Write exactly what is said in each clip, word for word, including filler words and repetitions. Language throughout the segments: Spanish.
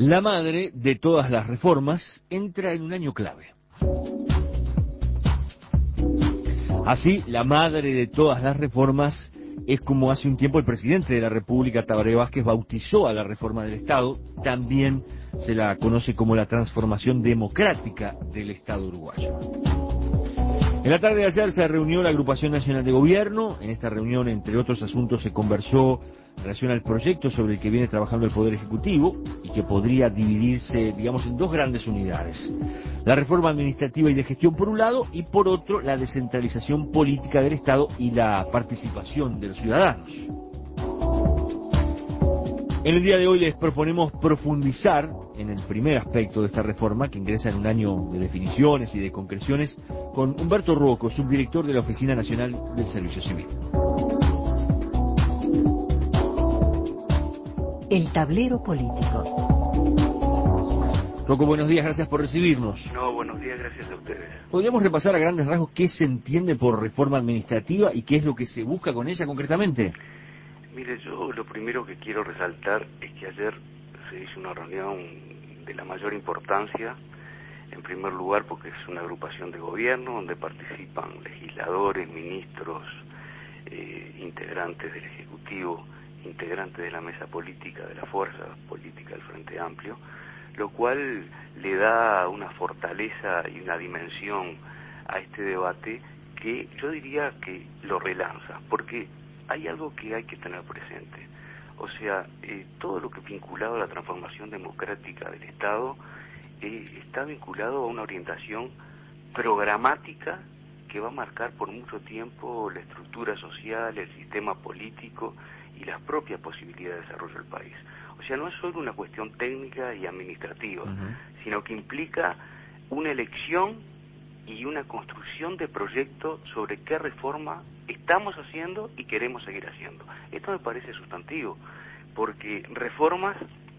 La madre de todas las reformas entra en un año clave. Así, la madre de todas las reformas es como hace un tiempo el presidente de la República, Tabaré Vázquez, bautizó a la reforma del Estado. También se la conoce como la transformación democrática del Estado uruguayo. En la tarde de ayer se reunió la Agrupación Nacional de Gobierno. En esta reunión, entre otros asuntos, se conversó en relación al proyecto sobre el que viene trabajando el Poder Ejecutivo y que podría dividirse, digamos, en dos grandes unidades. La reforma administrativa y de gestión por un lado, y por otro, la descentralización política del Estado y la participación de los ciudadanos. En el día de hoy les proponemos profundizar en el primer aspecto de esta reforma, que ingresa en un año de definiciones y de concreciones, con Humberto Ruoco, subdirector de la Oficina Nacional del Servicio Civil. El tablero político. Ruoco, buenos días, gracias por recibirnos. No, buenos días, gracias a ustedes. ¿Podríamos repasar a grandes rasgos qué se entiende por reforma administrativa y qué es lo que se busca con ella concretamente? Mire, yo lo primero que quiero resaltar es que ayer se hizo una reunión de la mayor importancia, en primer lugar porque es una agrupación de gobierno donde participan legisladores, ministros, eh, integrantes del Ejecutivo, integrantes de la mesa política, de la fuerza política del Frente Amplio, lo cual le da una fortaleza y una dimensión a este debate que yo diría que lo relanza, porque hay algo que hay que tener presente. O sea, eh, todo lo que es vinculado a la transformación democrática del Estado eh, está vinculado a una orientación programática que va a marcar por mucho tiempo la estructura social, el sistema político y las propias posibilidades de desarrollo del país. O sea, no es solo una cuestión técnica y administrativa, uh-huh. sino que implica una elección y una construcción de proyectos sobre qué reforma estamos haciendo y queremos seguir haciendo. Esto me parece sustantivo, porque reformas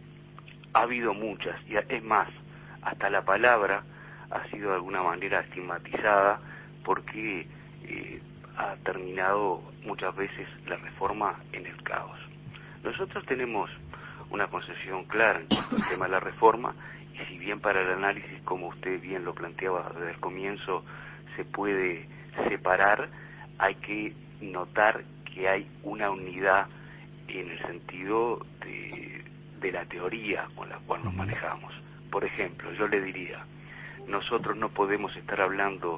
ha habido muchas, y es más, hasta la palabra ha sido de alguna manera estigmatizada porque eh, ha terminado muchas veces la reforma en el caos. Nosotros tenemos una concepción clara en cuanto al tema de la reforma, y si bien para el análisis, como usted bien lo planteaba desde el comienzo, se puede separar, hay que notar que hay una unidad en el sentido de, de la teoría con la cual nos manejamos. Por ejemplo, yo le diría, nosotros no podemos estar hablando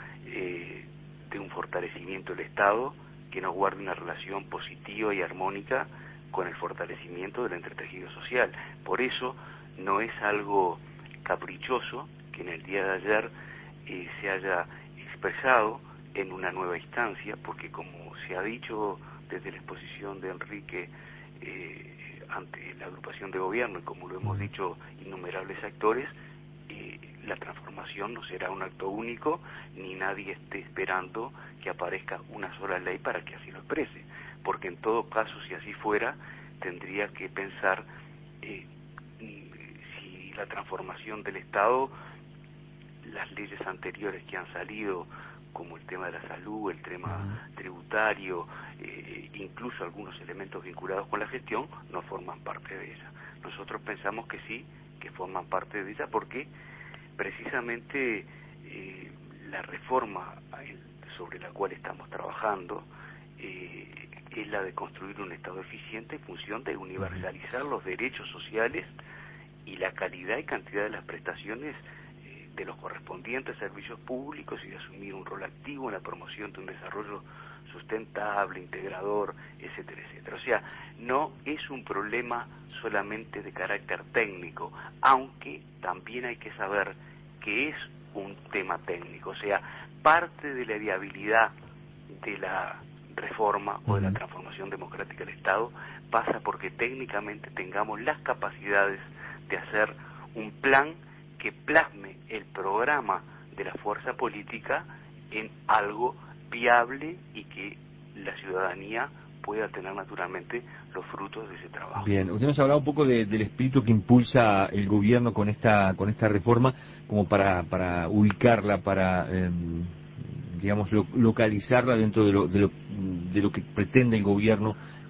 eh, de un fortalecimiento del Estado que no guarde una relación positiva y armónica con el fortalecimiento del entretejido social. Por eso no es algo caprichoso que en el día de ayer eh, se haya expresado en una nueva instancia, porque como se ha dicho desde la exposición de Enrique eh, ante la agrupación de gobierno, y como lo hemos dicho innumerables actores, eh, la transformación no será un acto único, ni nadie esté esperando que aparezca una sola ley para que así lo exprese, porque en todo caso, si así fuera, tendría que pensar eh, si la transformación del Estado, las leyes anteriores que han salido, como el tema de la salud, el tema uh-huh. tributario, eh, incluso algunos elementos vinculados con la gestión, no forman parte de ella. Nosotros pensamos que sí, que forman parte de ella, porque precisamente eh, la reforma sobre la cual estamos trabajando eh, es la de construir un Estado eficiente en función de universalizar uh-huh. los derechos sociales y la calidad y cantidad de las prestaciones eh, de los correspondientes servicios públicos, y de asumir un rol activo en la promoción de un desarrollo sustentable, integrador, etcétera, etcétera. O sea, no es un problema solamente de carácter técnico, aunque también hay que saber que es un tema técnico. O sea, parte de la viabilidad de la reforma o de la transformación democrática del Estado pasa porque técnicamente tengamos las capacidades de hacer un plan que plasme el programa de la fuerza política en algo viable y que la ciudadanía pueda tener naturalmente los frutos de ese trabajo. Bien, usted nos ha hablado un poco de, del espíritu que impulsa el gobierno con esta con esta reforma, como para para ubicarla, para eh, digamos lo, localizarla dentro de lo, de lo de lo que pretende el gobierno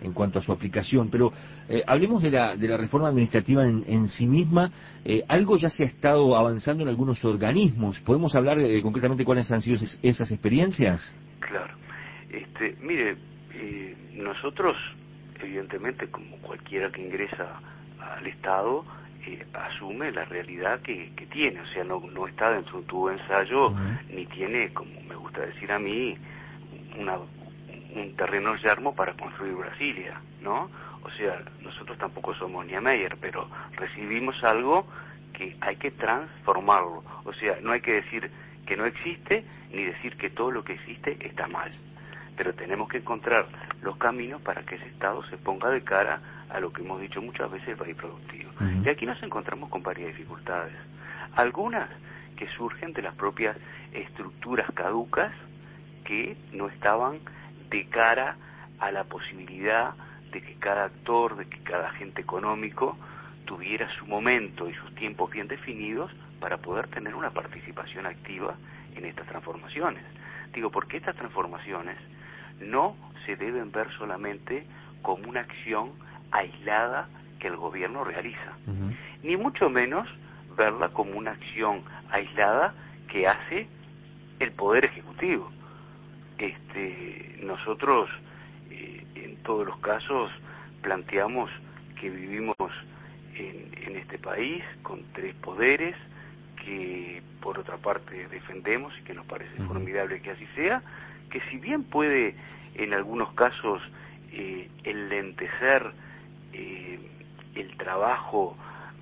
en cuanto a su aplicación. Pero eh, hablemos de la, de la reforma administrativa en, en sí misma. Eh, algo ya se ha estado avanzando en algunos organismos. ¿Podemos hablar eh, concretamente cuáles han sido esas, esas experiencias? Claro. Este, mire, eh, nosotros, evidentemente, como cualquiera que ingresa al Estado, eh, asume la realidad que, que tiene, o sea, no, no está dentro de un tubo de ensayo, uh-huh. ni tiene, como me gusta decir a mí, una, un terreno yermo para construir Brasilia, ¿no? O sea, nosotros tampoco somos Niemeyer, pero recibimos algo que hay que transformarlo, o sea, no hay que decir que no existe, ni decir que todo lo que existe está mal, pero tenemos que encontrar los caminos para que ese Estado se ponga de cara a lo que hemos dicho muchas veces, el país productivo. Uh-huh. Y aquí nos encontramos con varias dificultades, algunas que surgen de las propias estructuras caducas que no estaban de cara a la posibilidad de que cada actor, de que cada agente económico tuviera su momento y sus tiempos bien definidos para poder tener una participación activa en estas transformaciones. Digo, porque estas transformaciones no se deben ver solamente como una acción aislada que el gobierno realiza, uh-huh. ni mucho menos verla como una acción aislada que hace el Poder Ejecutivo. Este, nosotros, eh, en todos los casos, planteamos que vivimos en, en este país con tres poderes, que por otra parte defendemos y que nos parece uh-huh. formidable que así sea, que si bien puede en algunos casos eh, enlentecer eh, el trabajo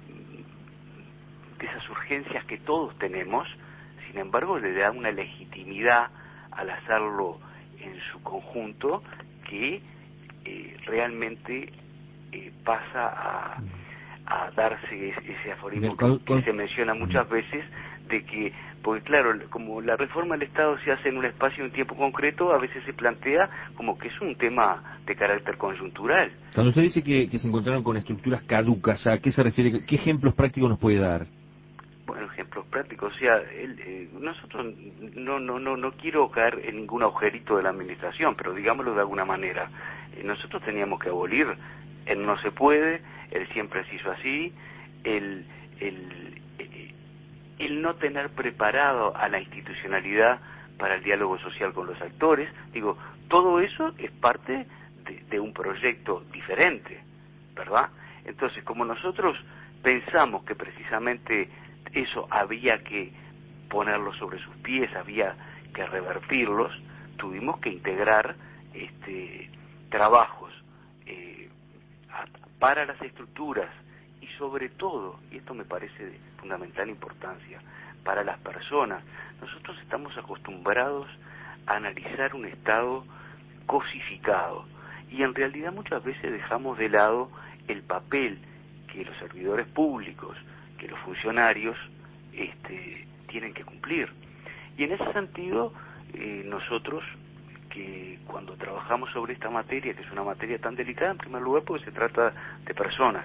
de esas urgencias que todos tenemos, sin embargo le da una legitimidad al hacerlo en su conjunto que eh, realmente eh, pasa a, a darse ese, ese aforismo que, que se menciona muchas veces, de que, porque claro, como la reforma del Estado se hace en un espacio y un tiempo concreto, a veces se plantea como que es un tema de carácter conjuntural. Cuando usted dice que, que se encontraron con estructuras caducas, ¿a qué se refiere? ¿Qué ejemplos prácticos nos puede dar? Bueno, ejemplos prácticos, o sea, el, eh, nosotros no, no, no, no quiero caer en ningún agujerito de la administración, pero digámoslo de alguna manera, eh, nosotros teníamos que abolir el no se puede, el siempre se hizo así, el, el, el, el no tener preparado a la institucionalidad para el diálogo social con los actores. Digo, todo eso es parte de, de un proyecto diferente, ¿verdad? Entonces, como nosotros pensamos que precisamente eso había que ponerlo sobre sus pies, había que revertirlos, tuvimos que integrar este, trabajos eh, a, para las estructuras y sobre todo, y esto me parece de fundamental importancia, para las personas. Nosotros estamos acostumbrados a analizar un Estado cosificado y en realidad muchas veces dejamos de lado el papel que los servidores públicos, que los funcionarios este, tienen que cumplir. Y en ese sentido, eh, nosotros, que cuando trabajamos sobre esta materia, que es una materia tan delicada, en primer lugar porque se trata de personas,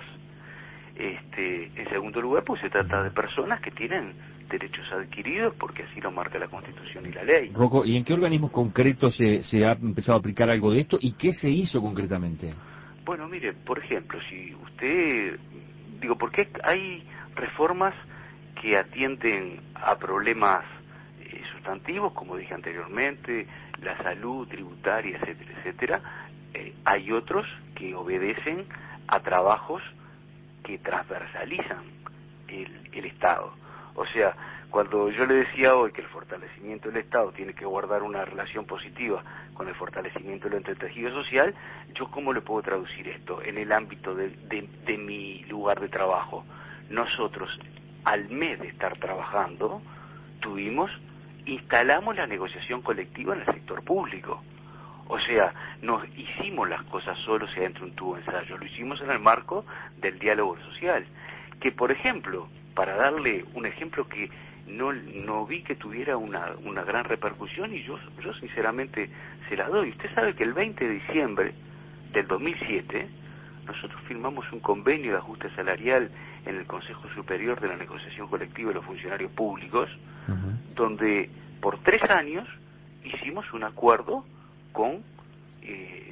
este, en segundo lugar porque se trata de personas que tienen derechos adquiridos porque así lo marca la Constitución y la ley. Rocco, ¿y en qué organismos concretos se, se ha empezado a aplicar algo de esto y qué se hizo concretamente? Bueno, mire, por ejemplo, si usted, digo, porque hay reformas que atienden a problemas eh, sustantivos, como dije anteriormente, la salud tributaria, etcétera, etcétera. Eh, hay otros que obedecen a trabajos que transversalizan el, el Estado. O sea, cuando yo le decía hoy que el fortalecimiento del Estado tiene que guardar una relación positiva con el fortalecimiento del entretejido social, ¿yo cómo le puedo traducir esto en el ámbito de, de, de mi lugar de trabajo? Nosotros, al mes de estar trabajando, tuvimos, instalamos la negociación colectiva en el sector público. O sea, nos hicimos las cosas solos y adentro de un tubo de ensayo, lo hicimos en el marco del diálogo social. Que, por ejemplo, para darle un ejemplo que no, no vi que tuviera una, una gran repercusión, y yo, yo sinceramente se la doy. Usted sabe que el veinte de diciembre del dos mil siete, nosotros firmamos un convenio de ajuste salarial en el Consejo Superior de la Negociación Colectiva de los Funcionarios Públicos, uh-huh. donde por tres años hicimos un acuerdo con eh,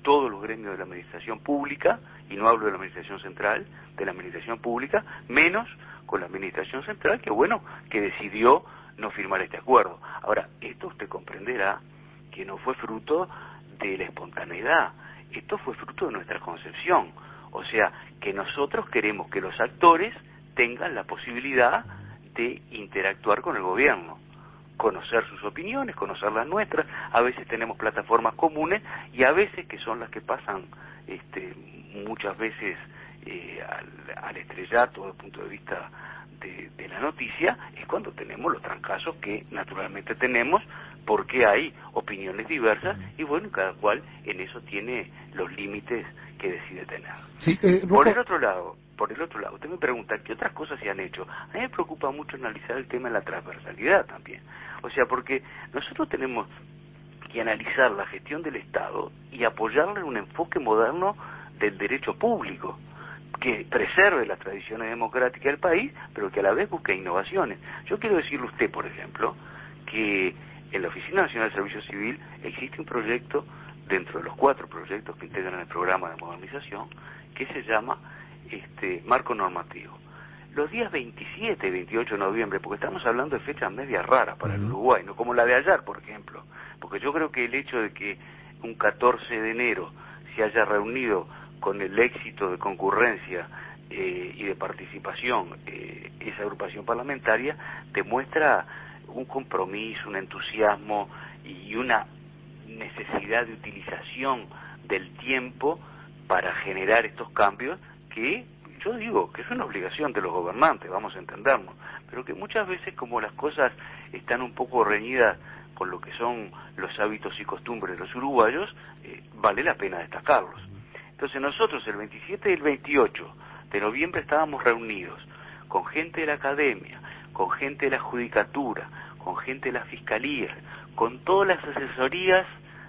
todos los gremios de la administración pública, y no hablo de la administración central, de la administración pública, menos con la administración central, que bueno, que decidió no firmar este acuerdo. Ahora, esto usted comprenderá que no fue fruto de la espontaneidad, esto fue fruto de nuestra concepción, o sea, que nosotros queremos que los actores tengan la posibilidad de interactuar con el gobierno, conocer sus opiniones, conocer las nuestras. A veces tenemos plataformas comunes y a veces, que son las que pasan este, muchas veces eh, al, al estrellato desde el punto de vista de, de la noticia, es cuando tenemos los trancazos que naturalmente tenemos, porque hay opiniones diversas y bueno, cada cual en eso tiene los límites que decide tener. Sí, eh, Por el otro lado, por el otro lado, usted me pregunta qué otras cosas se han hecho. A mí me preocupa mucho analizar el tema de la transversalidad también. O sea, porque nosotros tenemos que analizar la gestión del Estado y apoyarle en un enfoque moderno del derecho público, que preserve las tradiciones democráticas del país, pero que a la vez busque innovaciones. Yo quiero decirle a usted, por ejemplo, que en la Oficina Nacional de Servicio Civil existe un proyecto, dentro de los cuatro proyectos que integran el programa de modernización, que se llama este marco normativo. Los días veintisiete y veintiocho de noviembre, porque estamos hablando de fechas medias raras para el Uruguay, no como la de ayer, por ejemplo, porque yo creo que el hecho de que un catorce de enero se haya reunido con el éxito de concurrencia eh, y de participación eh, esa agrupación parlamentaria, demuestra un compromiso, un entusiasmo y una necesidad de utilización del tiempo para generar estos cambios que yo digo que es una obligación de los gobernantes, vamos a entendernos, pero que muchas veces, como las cosas están un poco reñidas con lo que son los hábitos y costumbres de los uruguayos, eh, vale la pena destacarlos. Entonces nosotros el veintisiete y el veintiocho de noviembre estábamos reunidos con gente de la academia, con gente de la judicatura, con gente de la fiscalía, con todas las asesorías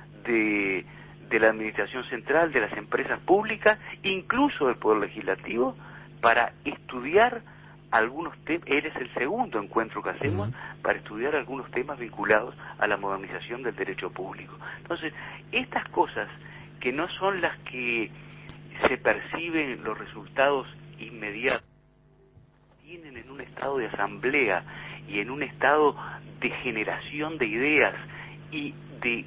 de, de la administración central, de las empresas públicas, incluso del Poder Legislativo, para estudiar algunos temas. Él es el segundo encuentro que hacemos uh-huh. para estudiar algunos temas vinculados a la modernización del derecho público. Entonces, estas cosas que no son las que se perciben los resultados inmediatos, tienen en un estado de asamblea y en un estado de generación de ideas y de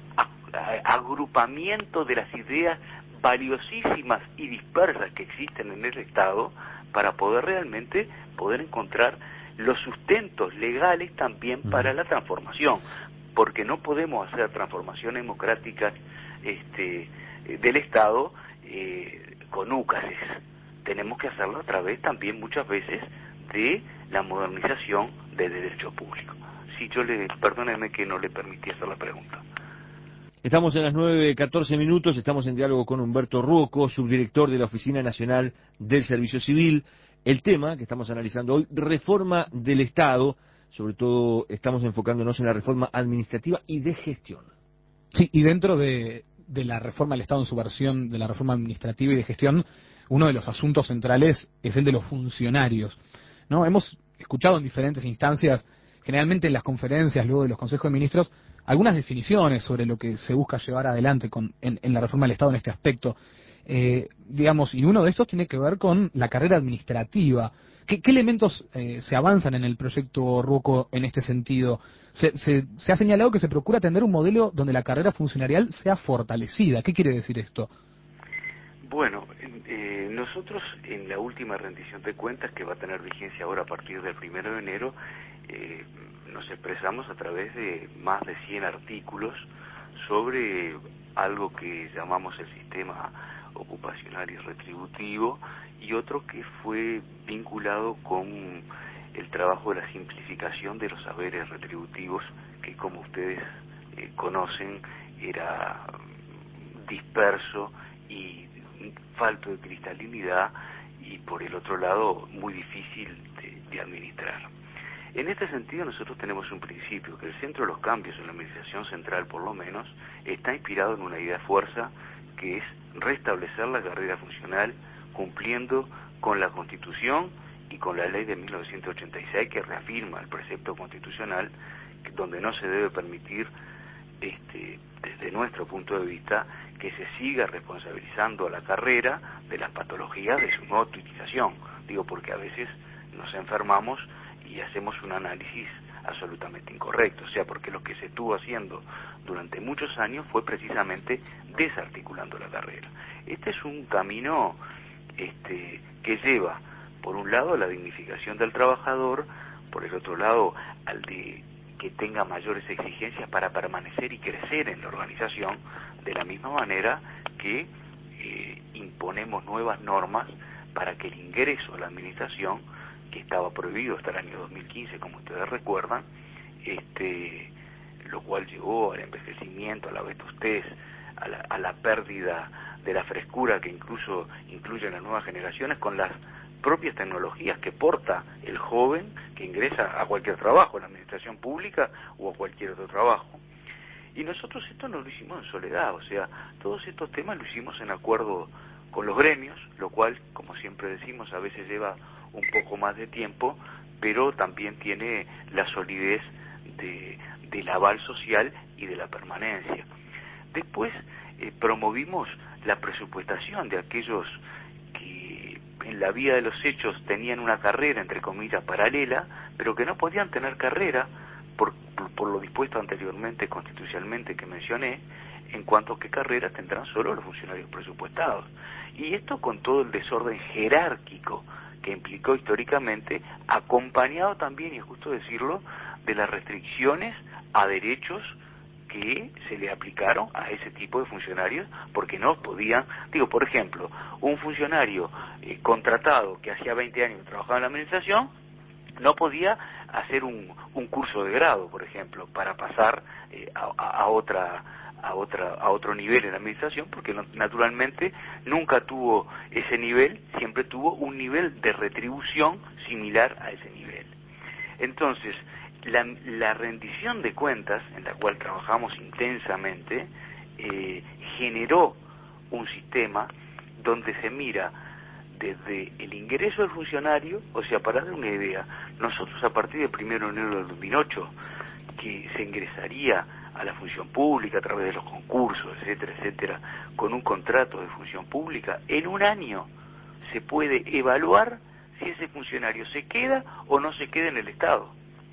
agrupamiento de las ideas valiosísimas y dispersas que existen en el Estado, para poder realmente poder encontrar los sustentos legales también para la transformación, porque no podemos hacer transformaciones democráticas este, del Estado eh, con úcases. Tenemos que hacerlo a través también muchas veces de la modernización del derecho público. Si yo le, perdóneme que no le permití hacer la pregunta. Estamos en las nueve catorce minutos, estamos en diálogo con Humberto Ruoco, subdirector de la Oficina Nacional del Servicio Civil. El tema que estamos analizando hoy, reforma del Estado, sobre todo estamos enfocándonos en la reforma administrativa y de gestión. Sí, y dentro de, de la reforma del Estado en su versión de la reforma administrativa y de gestión, uno de los asuntos centrales es el de los funcionarios, ¿no? Hemos escuchado en diferentes instancias, generalmente en las conferencias, luego de los consejos de ministros, algunas definiciones sobre lo que se busca llevar adelante con, en, en la reforma del Estado en este aspecto. Eh, digamos, y uno de estos tiene que ver con la carrera administrativa. ¿Qué, qué elementos eh, se avanzan en el proyecto Ruoco en este sentido? Se, se, se ha señalado que se procura atender un modelo donde la carrera funcionarial sea fortalecida. ¿Qué quiere decir esto? Bueno, eh, nosotros en la última rendición de cuentas, que va a tener vigencia ahora a partir del primero de enero, eh, nos expresamos a través de más de cien artículos sobre algo que llamamos el sistema ocupacional y retributivo, y otro que fue vinculado con el trabajo de la simplificación de los saberes retributivos, que como ustedes eh, conocen era disperso y falto de cristalinidad, y por el otro lado muy difícil de, de administrar. En este sentido nosotros tenemos un principio, que el centro de los cambios en la administración central, por lo menos, está inspirado en una idea fuerza, que es restablecer la carrera funcional cumpliendo con la Constitución y con la ley de mil novecientos ochenta y seis, que reafirma el precepto constitucional donde no se debe permitir este, desde nuestro punto de vista, que se siga responsabilizando a la carrera de las patologías de su no utilización. Digo, porque a veces nos enfermamos y hacemos un análisis absolutamente incorrecto, o sea, porque lo que se estuvo haciendo durante muchos años fue precisamente desarticulando la carrera. Este es un camino este, que lleva, por un lado, a la dignificación del trabajador, por el otro lado, al de que tenga mayores exigencias para permanecer y crecer en la organización, de la misma manera que eh, imponemos nuevas normas para que el ingreso a la administración, que estaba prohibido hasta el año dos mil quince, como ustedes recuerdan, este, lo cual llevó al envejecimiento, a la vetustez, a la, a la pérdida de la frescura que incluso incluyen las nuevas generaciones con las propias tecnologías que porta el joven que ingresa a cualquier trabajo, a la administración pública o a cualquier otro trabajo. Y nosotros esto no lo hicimos en soledad, o sea, todos estos temas lo hicimos en acuerdo con los gremios, lo cual, como siempre decimos, a veces lleva un poco más de tiempo, pero también tiene la solidez de, del aval social y de la permanencia. Después eh, promovimos la presupuestación de aquellos que en la vida de los hechos tenían una carrera, entre comillas, paralela, pero que no podían tener carrera por, por, por lo dispuesto anteriormente constitucionalmente que mencioné, en cuanto a qué carrera tendrán solo los funcionarios presupuestados. Y esto con todo el desorden jerárquico que implicó históricamente, acompañado también, y es justo decirlo, de las restricciones a derechos que se le aplicaron a ese tipo de funcionarios, porque no podían, digo, por ejemplo, un funcionario eh, contratado que hacía veinte años que trabajaba en la administración, no podía hacer un, un curso de grado, por ejemplo, para pasar eh, a, a otra a otra a otro nivel en la administración, porque no, naturalmente nunca tuvo ese nivel, siempre tuvo un nivel de retribución similar a ese nivel. Entonces, la, la rendición de cuentas, en la cual trabajamos intensamente, eh, generó un sistema donde se mira desde el ingreso del funcionario, o sea, para dar una idea, nosotros a partir del primero de enero del dos mil ocho, que se ingresaría a la función pública a través de los concursos, etcétera, etcétera, con un contrato de función pública, en un año se puede evaluar si ese funcionario se queda o no se queda en el Estado,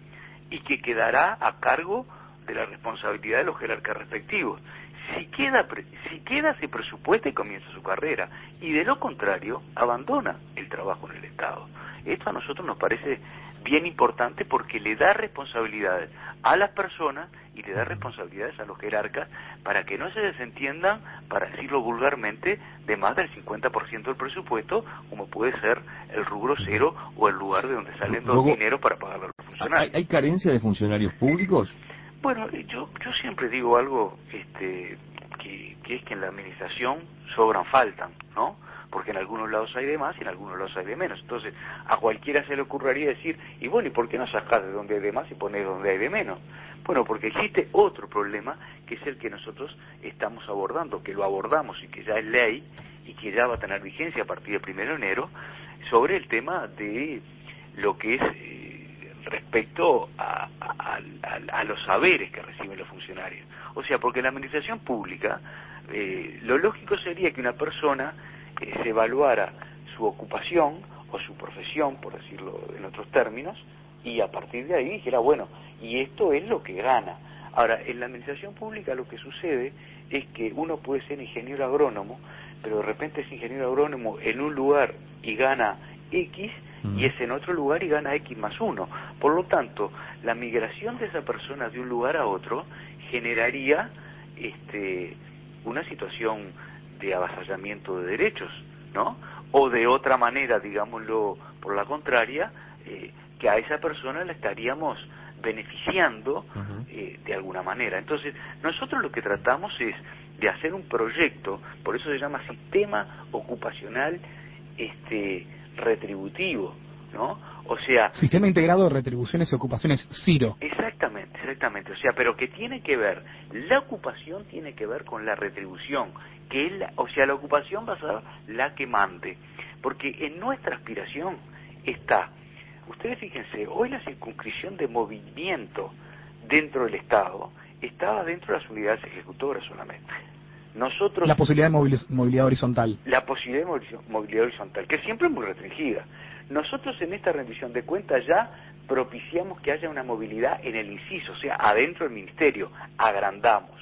y que quedará a cargo de la responsabilidad de los jerarcas respectivos. Si queda, si queda se presupuesta y comienza su carrera, y de lo contrario, abandona el trabajo en el Estado. Esto a nosotros nos parece bien importante porque le da responsabilidades a las personas y le da responsabilidades a los jerarcas para que no se desentiendan, para decirlo vulgarmente, de más del cincuenta por ciento del presupuesto, como puede ser el rubro cero o el lugar de donde salen los dineros para pagar a los funcionarios. ¿Hay, ¿Hay carencia de funcionarios públicos? Bueno, yo yo siempre digo algo este que, que es que en la administración sobran, faltan, ¿no? Porque en algunos lados hay de más y en algunos lados hay de menos. Entonces, a cualquiera se le ocurriría decir, y bueno, ¿y por qué no sacás de donde hay de más y ponés donde hay de menos? Bueno, porque existe otro problema, que es el que nosotros estamos abordando, que lo abordamos y que ya es ley, y que ya va a tener vigencia a partir del primero de enero, sobre el tema de lo que es eh, respecto a, a, a, a los saberes que reciben los funcionarios. O sea, porque en la administración pública, eh, lo lógico sería que una persona eh, se evaluara su ocupación o su profesión, por decirlo en otros términos, y a partir de ahí dijera, bueno, y esto es lo que gana. Ahora, en la administración pública lo que sucede es que uno puede ser ingeniero agrónomo, pero de repente es ingeniero agrónomo en un lugar y gana X, y es en otro lugar y gana X más uno. Por lo tanto, la migración de esa persona de un lugar a otro generaría este, una situación de avasallamiento de derechos, ¿no? O de otra manera, digámoslo por la contraria, eh, que a esa persona la estaríamos beneficiando eh, de alguna manera. Entonces, nosotros lo que tratamos es de hacer un proyecto, por eso se llama sistema ocupacional este retributivo, ¿no? O sea... Sistema integrado de retribuciones y ocupaciones, CIRO. Exactamente, exactamente. O sea, pero que tiene que ver, la ocupación tiene que ver con la retribución, que es la, o sea, la ocupación va a ser la que mande. Porque en nuestra aspiración está, ustedes fíjense, hoy la circunscripción de movimiento dentro del Estado estaba dentro de las unidades ejecutoras solamente. Nosotros, la posibilidad de movili- movilidad horizontal. La posibilidad de movili- movilidad horizontal, que siempre es muy restringida. Nosotros en esta rendición de cuentas ya propiciamos que haya una movilidad en el inciso, o sea, adentro del ministerio, agrandamos.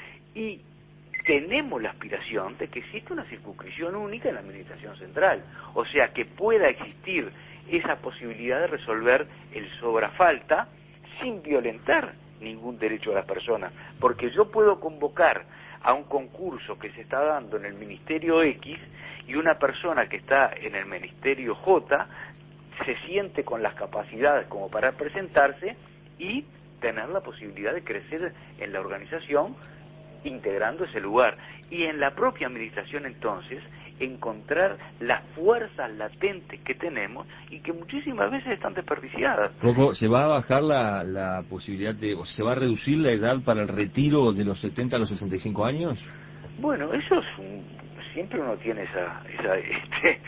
Y tenemos la aspiración de que exista una circunscripción única en la administración central, o sea, que pueda existir esa posibilidad de resolver el sobrafalta sin violentar ningún derecho a las personas, porque yo puedo convocar a un concurso que se está dando en el Ministerio X y una persona que está en el Ministerio J se siente con las capacidades como para presentarse y tener la posibilidad de crecer en la organización integrando ese lugar. Y en la propia administración entonces encontrar las fuerzas latentes que tenemos y que muchísimas veces están desperdiciadas. Rocco, ¿se va a bajar la, la posibilidad de, o se va a reducir la edad para el retiro de los setenta a los sesenta y cinco años? Bueno, eso es un, siempre uno tiene esa esa, este,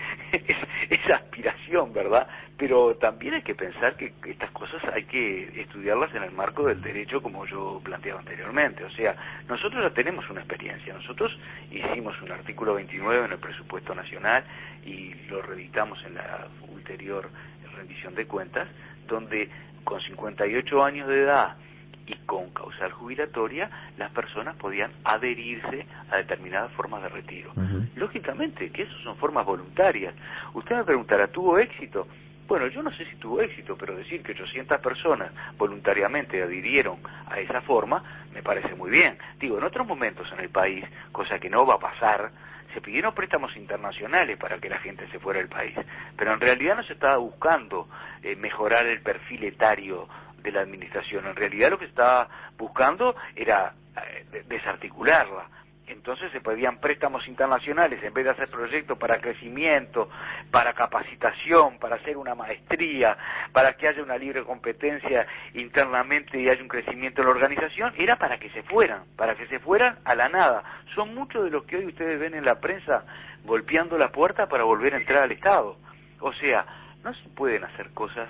esa aspiración, ¿verdad? Pero también hay que pensar que estas cosas hay que estudiarlas en el marco del derecho, como yo planteaba anteriormente. O sea, nosotros ya tenemos una experiencia. Nosotros hicimos un artículo veintinueve en el presupuesto nacional y lo reeditamos en la ulterior rendición de cuentas, donde con cincuenta y ocho años de edad y con causal jubilatoria, las personas podían adherirse a determinadas formas de retiro. Uh-huh. Lógicamente, que eso son formas voluntarias. Usted me preguntará, ¿tuvo éxito? Bueno, yo no sé si tuvo éxito, pero decir que ochocientas personas voluntariamente adhirieron a esa forma, me parece muy bien. Digo, en otros momentos en el país, cosa que no va a pasar, se pidieron préstamos internacionales para que la gente se fuera del país, pero en realidad no se estaba buscando eh, mejorar el perfil etario de la administración. En realidad lo que estaba buscando era eh, desarticularla. Entonces se pedían préstamos internacionales en vez de hacer proyectos para crecimiento, para capacitación, para hacer una maestría, para que haya una libre competencia internamente y haya un crecimiento en la organización, era para que se fueran, para que se fueran a la nada. Son muchos de los que hoy ustedes ven en la prensa golpeando la puerta para volver a entrar al Estado. O sea, no se pueden hacer cosas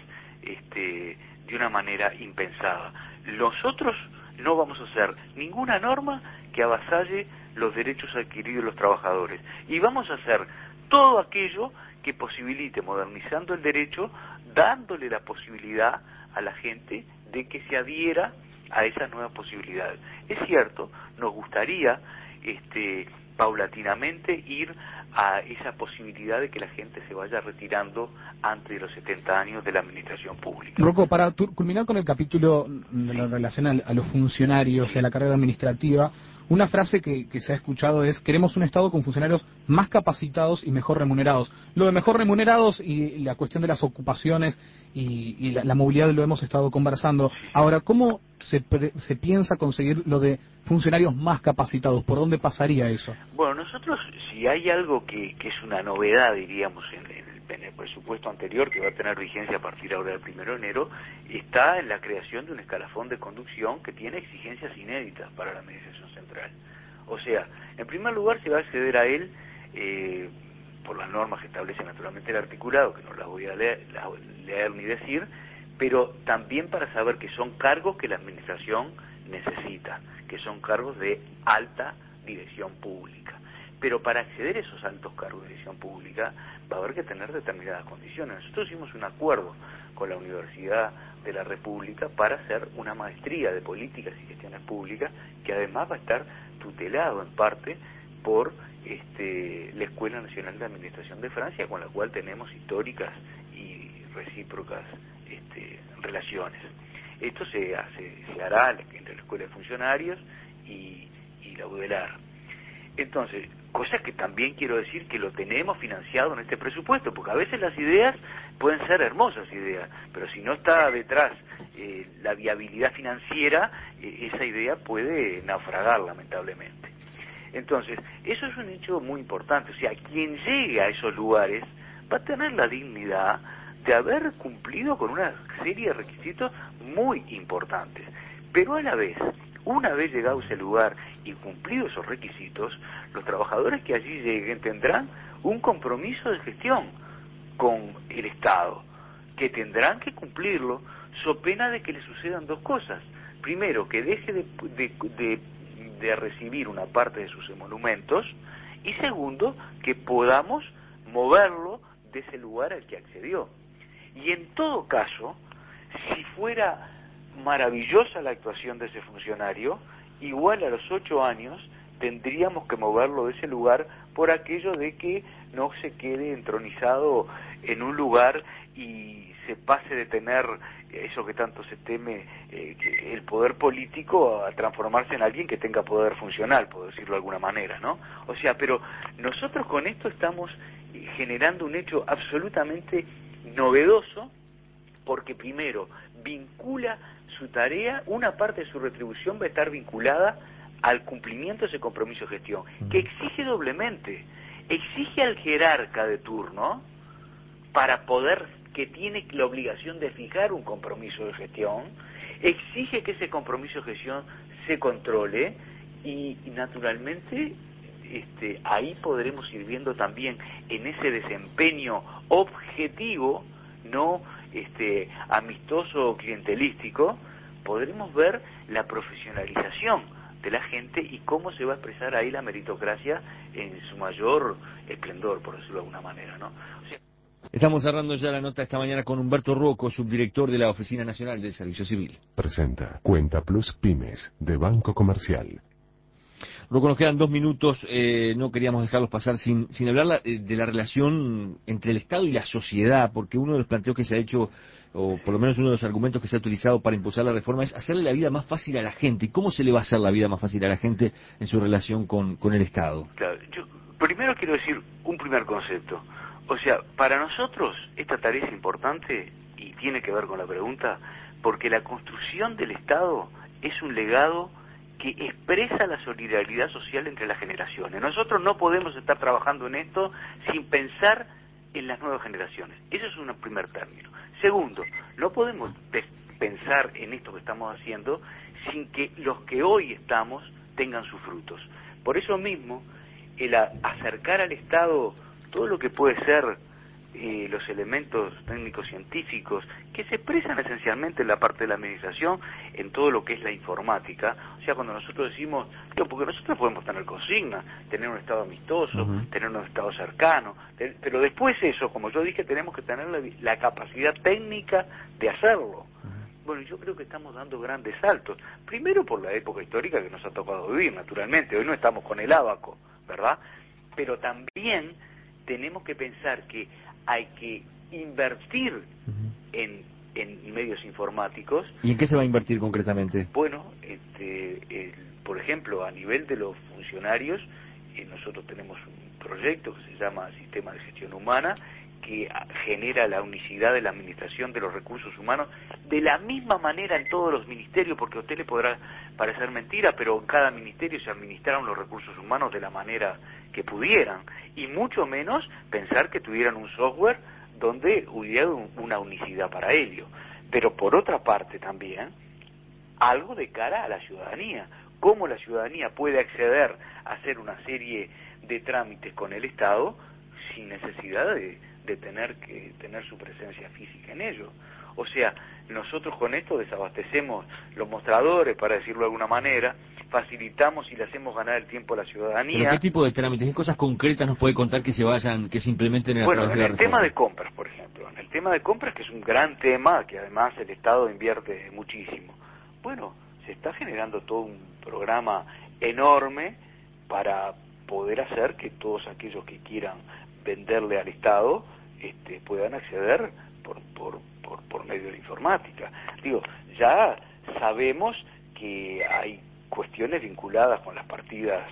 este, de una manera impensada. Nosotros no vamos a hacer ninguna norma que avasalle los derechos adquiridos de los trabajadores. Y vamos a hacer todo aquello que posibilite, modernizando el derecho, dándole la posibilidad a la gente de que se adhiera a esas nuevas posibilidades. Es cierto, nos gustaría este, paulatinamente ir a esa posibilidad de que la gente se vaya retirando antes de los setenta años de la administración pública. Rocco, para tu, culminar con el capítulo de la relación a, a los funcionarios y a la carrera administrativa, una frase que, que se ha escuchado es: queremos un Estado con funcionarios más capacitados y mejor remunerados. Lo de mejor remunerados y la cuestión de las ocupaciones y, y la, la movilidad lo hemos estado conversando. Ahora, ¿cómo se, pre, se piensa conseguir lo de funcionarios más capacitados? ¿Por dónde pasaría eso? Bueno, nosotros, si hay algo que, que es una novedad, diríamos, en, en, el, en el presupuesto anterior, que va a tener vigencia a partir ahora del primero de enero, está en la creación de un escalafón de conducción que tiene exigencias inéditas para la administración central. O sea, en primer lugar se va a acceder a él eh, por las normas que establece naturalmente el articulado, que no las voy a leer, las, leer ni decir, pero también para saber que son cargos que la administración necesita, que son cargos de alta dirección pública. Pero para acceder a esos altos cargos de dirección pública va a haber que tener determinadas condiciones. Nosotros hicimos un acuerdo con la Universidad de la República para hacer una maestría de políticas y gestiones públicas, que además va a estar tutelado en parte por este, la Escuela Nacional de Administración de Francia, con la cual tenemos históricas y recíprocas este, relaciones. Esto se hace, se hará entre la Escuela de Funcionarios y, y la UDELAR. Entonces, cosas que también quiero decir que lo tenemos financiado en este presupuesto, porque a veces las ideas pueden ser hermosas ideas, pero si no está detrás eh, la viabilidad financiera, eh, esa idea puede naufragar lamentablemente. Entonces, eso es un hecho muy importante. O sea, quien llegue a esos lugares va a tener la dignidad de haber cumplido con una serie de requisitos muy importantes, pero a la vez, una vez llegado a ese lugar y cumplidos esos requisitos, los trabajadores que allí lleguen tendrán un compromiso de gestión con el Estado, que tendrán que cumplirlo, so pena de que les sucedan dos cosas: primero, que deje de, de, de, de recibir una parte de sus emolumentos, y segundo, que podamos moverlo de ese lugar al que accedió. Y en todo caso, si fuera maravillosa la actuación de ese funcionario, igual a los ocho años tendríamos que moverlo de ese lugar por aquello de que no se quede entronizado en un lugar y se pase de tener eso que tanto se teme, eh, que el poder político, a transformarse en alguien que tenga poder funcional, por decirlo de alguna manera, ¿no? O sea, pero nosotros con esto estamos generando un hecho absolutamente novedoso, porque primero vincula su tarea, una parte de su retribución va a estar vinculada al cumplimiento de ese compromiso de gestión, que exige doblemente, exige al jerarca de turno para poder, que tiene la obligación de fijar un compromiso de gestión, exige que ese compromiso de gestión se controle y, y naturalmente este, ahí podremos ir viendo también en ese desempeño objetivo, no este, amistoso o clientelístico, podremos ver la profesionalización de la gente y cómo se va a expresar ahí la meritocracia en su mayor esplendor, por decirlo de alguna manera, ¿no? O sea, estamos cerrando ya la nota esta mañana con Humberto Rocco, subdirector de la Oficina Nacional del Servicio Civil. Presenta Cuenta Plus Pymes de Banco Comercial. Rocco, nos quedan dos minutos, eh, no queríamos dejarlos pasar sin, sin hablar la, de la relación entre el Estado y la sociedad, porque uno de los planteos que se ha hecho, o por lo menos uno de los argumentos que se ha utilizado para impulsar la reforma, es hacerle la vida más fácil a la gente. ¿Y cómo se le va a hacer la vida más fácil a la gente en su relación con, con el Estado? Claro, yo primero quiero decir un primer concepto. O sea, para nosotros esta tarea es importante y tiene que ver con la pregunta, porque la construcción del Estado es un legado que expresa la solidaridad social entre las generaciones. Nosotros no podemos estar trabajando en esto sin pensar en las nuevas generaciones. Eso es un primer término. Segundo, no podemos pensar en esto que estamos haciendo sin que los que hoy estamos tengan sus frutos. Por eso mismo, el acercar al Estado todo lo que puede ser eh, los elementos técnicos científicos que se expresan esencialmente en la parte de la administración, en todo lo que es la informática. O sea, cuando nosotros decimos, digo, porque nosotros podemos tener consignas, tener un Estado amistoso, uh-huh. tener un Estado cercano, te, pero después eso, como yo dije, tenemos que tener la, la capacidad técnica de hacerlo. Uh-huh. Bueno, yo creo que estamos dando grandes saltos, primero por la época histórica que nos ha tocado vivir, naturalmente, hoy no estamos con el ábaco, ¿verdad? Pero también tenemos que pensar que hay que invertir uh-huh. en, en medios informáticos. ¿Y en qué se va a invertir concretamente? Bueno, este, el, por ejemplo, a nivel de los funcionarios, eh, nosotros tenemos un proyecto que se llama Sistema de Gestión Humana, que genera la unicidad de la administración de los recursos humanos, de la misma manera en todos los ministerios, porque a usted le podrá parecer mentira, pero en cada ministerio se administraron los recursos humanos de la manera que pudieran, y mucho menos pensar que tuvieran un software donde hubiera una unicidad para ello. Pero por otra parte también, algo de cara a la ciudadanía, cómo la ciudadanía puede acceder a hacer una serie de trámites con el Estado sin necesidad de, de tener que tener su presencia física en ello. O sea, nosotros con esto desabastecemos los mostradores, para decirlo de alguna manera, facilitamos y le hacemos ganar el tiempo a la ciudadanía. ¿Pero qué tipo de trámites, qué cosas concretas nos puede contar que se vayan, que se implementen en la Bueno, en de el la tema reforma? de compras, por ejemplo, en el tema de compras, que es un gran tema, que además el Estado invierte muchísimo. Bueno, se está generando todo un programa enorme para poder hacer que todos aquellos que quieran venderle al Estado este, puedan acceder por, por, por, por medio de la informática. Digo, ya sabemos que hay cuestiones vinculadas con las partidas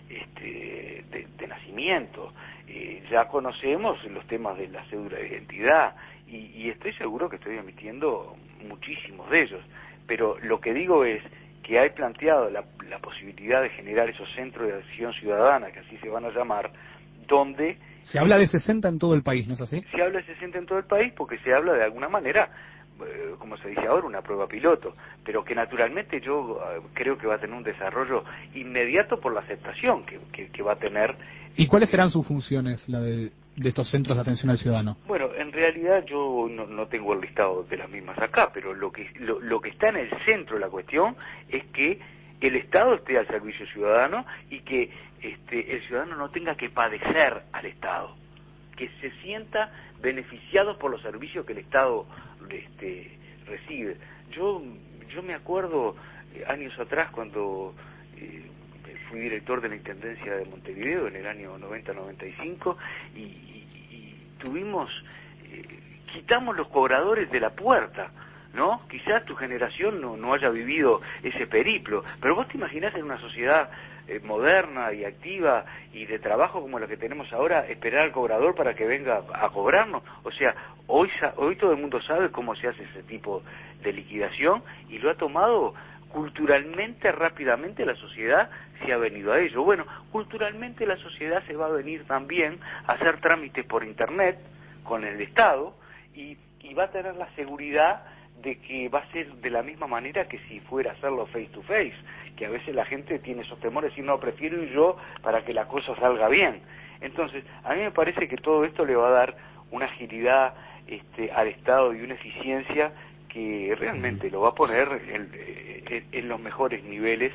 este, de, de nacimiento, eh, ya conocemos los temas de la cédula de identidad y, y estoy seguro que estoy emitiendo muchísimos de ellos, pero lo que digo es que hay planteado la, la posibilidad de generar esos centros de acción ciudadana, que así se van a llamar, donde... Se habla de sesenta en todo el país, ¿no es así? Se habla de sesenta en todo el país porque se habla de alguna manera, eh, como se dice ahora, una prueba piloto, pero que naturalmente yo eh, creo que va a tener un desarrollo inmediato por la aceptación que, que, que va a tener. ¿Y cuáles serán sus funciones, la de, de estos centros de atención al ciudadano? Bueno, en realidad yo no, no tengo el listado de las mismas acá, pero lo que lo, lo que está en el centro de la cuestión es que el Estado esté al servicio ciudadano y que este, el ciudadano no tenga que padecer al Estado, que se sienta beneficiado por los servicios que el Estado este, recibe. Yo yo me acuerdo eh, años atrás cuando eh, fui director de la Intendencia de Montevideo en el año noventa noventa y cinco y, y, y tuvimos, eh, quitamos los cobradores de la puerta, ¿no? Quizás tu generación no, no haya vivido ese periplo, pero vos te imaginás en una sociedad eh, moderna y activa y de trabajo como la que tenemos ahora, esperar al cobrador para que venga a cobrarnos. O sea, hoy, hoy todo el mundo sabe cómo se hace ese tipo de liquidación y lo ha tomado culturalmente, rápidamente la sociedad se ha venido a ello. Bueno, culturalmente la sociedad se va a venir también a hacer trámites por internet con el Estado y, y va a tener la seguridad de que va a ser de la misma manera que si fuera a hacerlo face to face, que a veces la gente tiene esos temores y decir, no, prefiero ir yo para que la cosa salga bien. Entonces, a mí me parece que todo esto le va a dar una agilidad este, al Estado y una eficiencia que realmente lo va a poner en, en, en los mejores niveles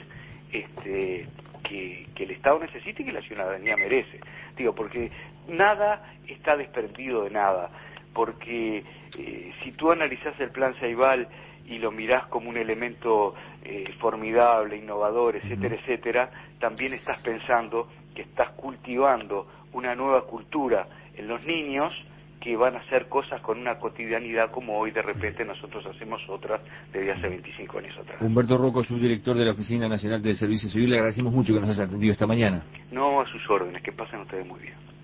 este, que, que el Estado necesita y que la ciudadanía merece. Digo, porque nada está desprendido de nada, porque eh, si tú analizás el plan Ceibal y lo mirás como un elemento eh, formidable, innovador, etcétera, uh-huh. etcétera, también estás pensando que estás cultivando una nueva cultura en los niños que van a hacer cosas con una cotidianidad como hoy de repente nosotros hacemos otras desde hace veinticinco años atrás. Humberto Rocco, subdirector de la Oficina Nacional del Servicio Civil, le agradecemos mucho que nos haya atendido esta mañana. No, a sus órdenes, que pasen ustedes muy bien.